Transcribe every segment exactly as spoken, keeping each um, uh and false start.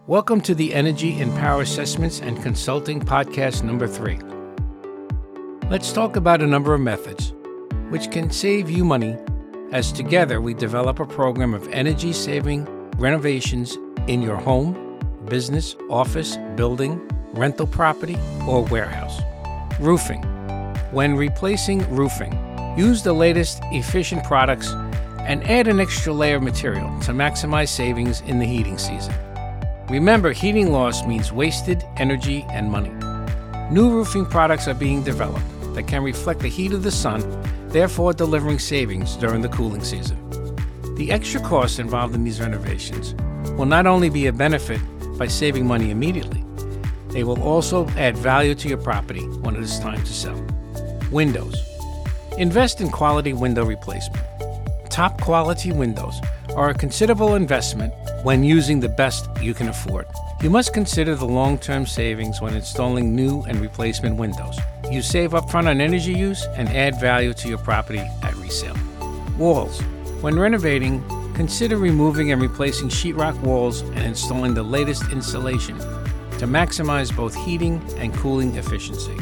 Welcome to the Energy and Power Assessments and Consulting Podcast number three. Let's talk about a number of methods which can save you money as together we develop a program of energy-saving renovations in your home, business, office, building, rental property, or warehouse. Roofing. When replacing roofing, use the latest efficient products and add an extra layer of material to maximize savings in the heating season. Remember, heating loss means wasted energy and money. New roofing products are being developed that can reflect the heat of the sun, therefore delivering savings during the cooling season. The extra costs involved in these renovations will not only be a benefit by saving money immediately, they will also add value to your property when it is time to sell. Windows. Invest in quality window replacement. Top quality windows are a considerable investment when using the best you can afford. You must consider the long-term savings when installing new and replacement windows. You save upfront on energy use and add value to your property at resale. Walls. When renovating, consider removing and replacing sheetrock walls and installing the latest insulation to maximize both heating and cooling efficiency.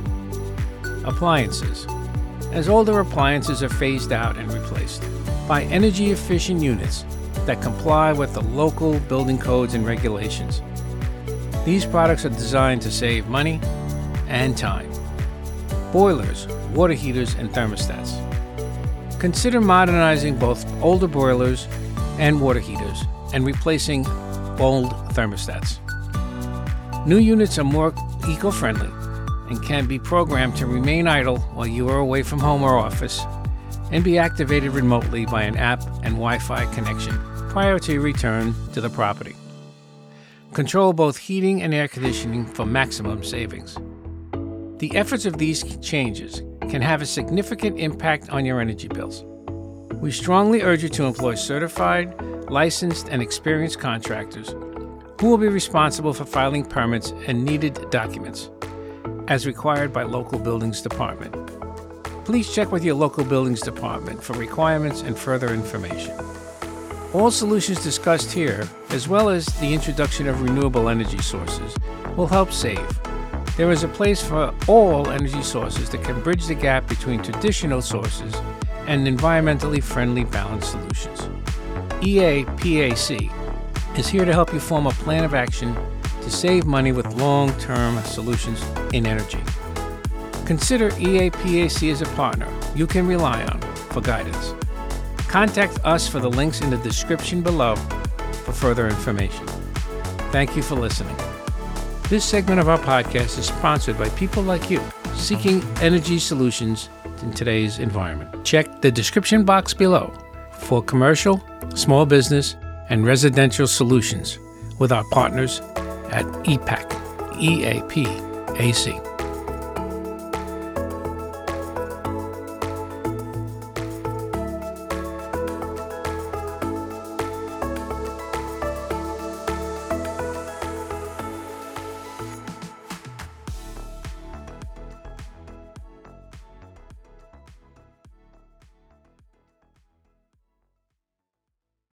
Appliances. As older appliances are phased out and replaced, buy energy-efficient units that comply with the local building codes and regulations. These products are designed to save money and time. Boilers, water heaters, and thermostats. Consider modernizing both older boilers and water heaters and replacing old thermostats. New units are more eco-friendly and can be programmed to remain idle while you are away from home or office and be activated remotely by an app and Wi-Fi connection prior to your return to the property. Control both heating and air conditioning for maximum savings. The efforts of these changes can have a significant impact on your energy bills. We strongly urge you to employ certified, licensed, and experienced contractors who will be responsible for filing permits and needed documents as required by local buildings department. Please check with your local buildings department for requirements and further information. All solutions discussed here, as well as the introduction of renewable energy sources, will help save. There is a place for all energy sources that can bridge the gap between traditional sources and environmentally friendly balanced solutions. E A P A C is here to help you form a plan of action to save money with long-term solutions in energy. Consider E A P A C as a partner you can rely on for guidance. Contact us for the links in the description below for further information. Thank you for listening. This segment of our podcast is sponsored by people like you seeking energy solutions in today's environment. Check the description box below for commercial, small business, and residential solutions with our partners at E PAC, E A P A C.